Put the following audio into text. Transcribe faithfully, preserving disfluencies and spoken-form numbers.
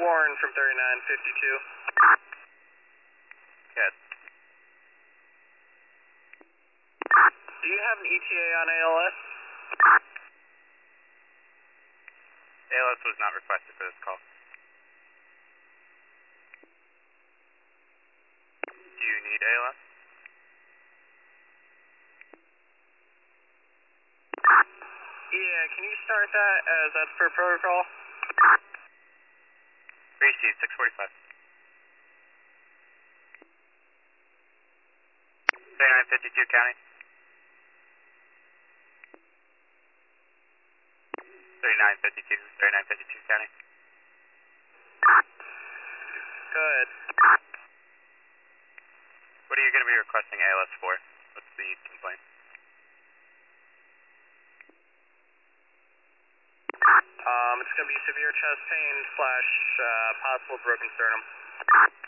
Warren from thirty-nine fifty-two. Good. Do you have an E T A on A L S? A L S was not requested for this call. Do you need A L S? Yeah, can you start that as that's per protocol? Received, six forty-five. thirty-nine fifty-two County. thirty-nine fifty-two, thirty-nine fifty-two County. Good. What are you going to be requesting A L S for? What's the complaint? Um, it's going to be severe chest pain slash uh, possible broken sternum.